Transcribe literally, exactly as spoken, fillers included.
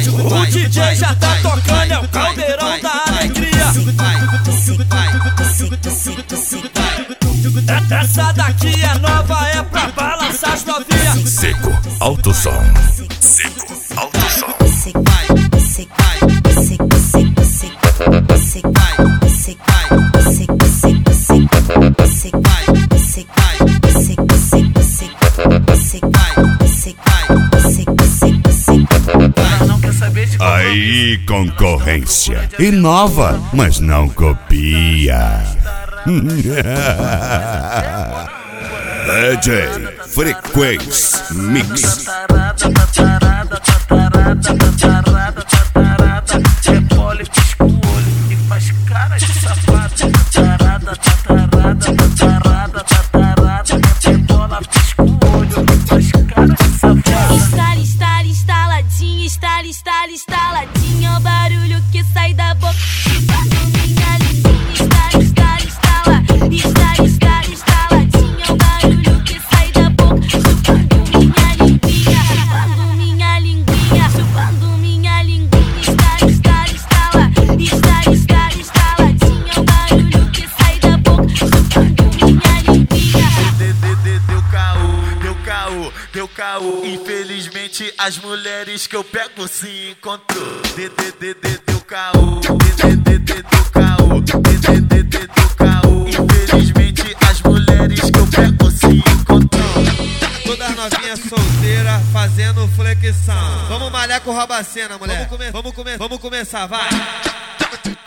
O D J já tá tocando, é o caldeirão da alegria. Essa daqui é nova, é pra balançar as novinhas. Seco, alto som. Seco, alto som. Aí, concorrência. Inova, mas não copia. D J Frequência Mix. Rebole, pisca o olho e faz cara de safado. Tarada, tarada, tarada, tarada. Rebola, pisca o olho e faz cara de safado. Estala, estala, estaladinha, estala, estala, estaladinha. O barulho que sai da boca. Minha lindinha, estala, estala, estala. Estala, estala, estaladinha. O barulho que sai da boca. Chupando minha linguinha, chupando minha linguinha, chupando minha linguinha. Estala, estala, estala. Estala, estala, estaladinha. O barulho que sai da boca. Chupando minha linguinha. Deu caô, deu caô, deu caô. Infelizmente as mulheres que eu pego se encontrou. Deu caô, deu caô, deu caô. Infelizmente as mulheres que eu pego se encontrou. Todas novinhas solteiras fazendo flexão. Vamos malhar com Robacena, mulher. Vamos, come vamos, come vamos começar, vai.